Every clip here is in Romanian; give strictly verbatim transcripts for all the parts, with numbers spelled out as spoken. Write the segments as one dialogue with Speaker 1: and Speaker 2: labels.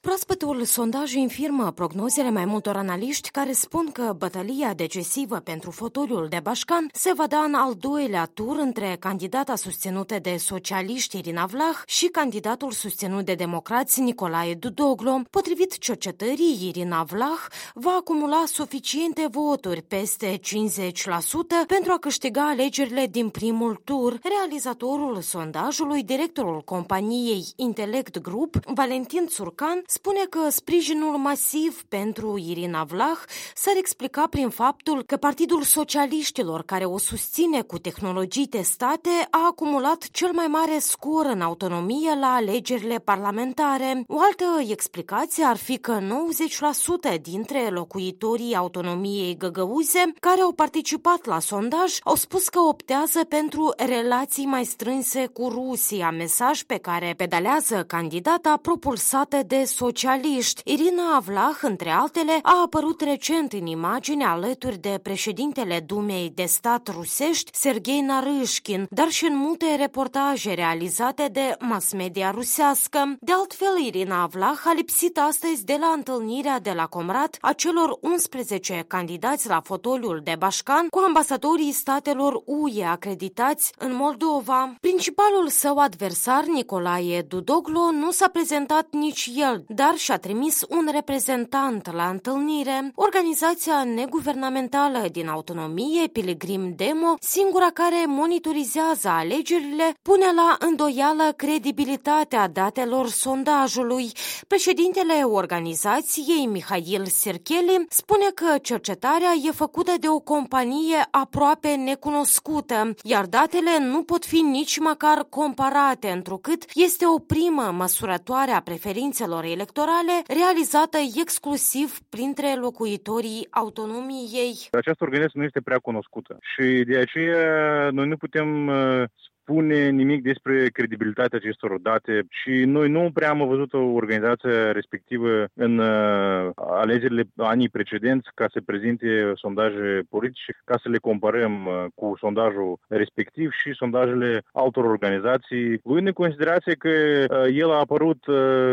Speaker 1: Proaspătul sondaj infirmă prognozele mai multor analiști care spun că bătălia decisivă pentru fotoliul de Bașcan se va da în al doilea tur între candidata susținută de socialiști Irina Vlah și candidatul susținut de democrați Nicolae Dudoglu. Potrivit cercetării, Irina Vlah va acumula suficiente voturi, peste cincizeci la sută, pentru a câștiga alegerile din primul tur. Realizatorul sondajului, directorul companiei Intelect Group, Valentin Țurcan, spune că sprijinul masiv pentru Irina Vlah s-ar explica prin faptul că Partidul Socialiștilor, care o susține cu tehnologii testate, a acumulat cel mai mare scor în autonomie la alegerile parlamentare. O altă explicație ar fi că nouăzeci la sută dintre locuitorii autonomiei găgăuze care au participat la sondaj au spus că optează pentru relații mai strânse cu Rusia, mesaj pe care pedalează candidata propulsată de socialiști. Irina Vlah, între altele, a apărut recent în imagine alături de președintele Dumei de stat rusești, Serghei Narâșkin, dar și în multe reportaje realizate de mass media rusească. De altfel, Irina Vlah a lipsit astăzi de la întâlnirea de la Comrat a celor unsprezece candidați la fotoliul de Bașcan cu ambasadorii statelor U E acreditați în Moldova. Principalul său adversar, Nicolae Dudoglu, nu s-a prezentat nici el, dar și-a trimis un reprezentant la întâlnire. Organizația neguvernamentală din autonomie, Pilgrim Demo, singura care monitorizează alegerile, pune la îndoială credibilitatea datelor sondajului. Președintele organizației, Mihail Sircheli, spune că cercetarea e făcută de o companie aproape necunoscută, iar datele nu pot fi nici măcar comparate, întrucât este o primă măsurătoare a preferințelor electorale realizată exclusiv printre locuitorii autonomiei.
Speaker 2: Această organizație nu este prea cunoscută și de aceea noi nu putem uh, spune nimic despre credibilitatea acestor date și noi nu prea am văzut o organizație respectivă în uh, alegerile anii precedenți ca să prezinte sondaje politice, ca să le comparăm uh, cu sondajul respectiv și sondajele altor organizații, luând în considerație că uh, el a apărut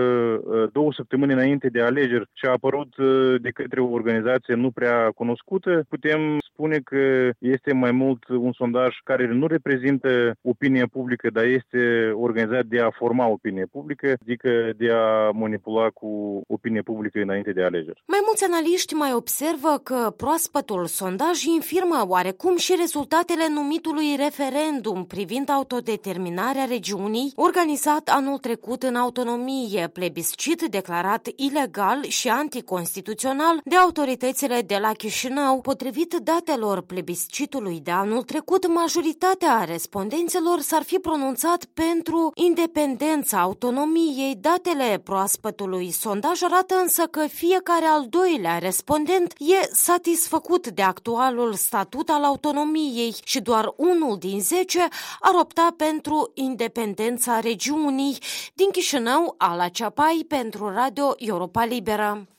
Speaker 2: uh, două săptămâni înainte de alegeri și a apărut uh, de către o organizație nu prea cunoscută, putem spune că este mai mult un sondaj care nu reprezintă opinia publică, dar este organizat de a forma opinie publică, adică de a manipula cu opinie publică înainte de alegeri.
Speaker 1: Mai mulți analiști mai observă că proaspătul sondaj infirmă oarecum și rezultatele numitului referendum privind autodeterminarea regiunii, organizat anul trecut în autonomie, plebiscit declarat ilegal și anticonstituțional de autoritățile de la Chișinău. Potrivit datelor plebiscitului de anul trecut, majoritatea respondenților s-ar fi pronunțat pentru independența autonomiei. Datele proaspătului sondaj arată însă că fiecare al doilea respondent e satisfăcut de actualul statut al autonomiei și doar unul din zece ar opta pentru independența regiunii. Din Chișinău, Ala Ceapai pentru Radio Europa Liberă.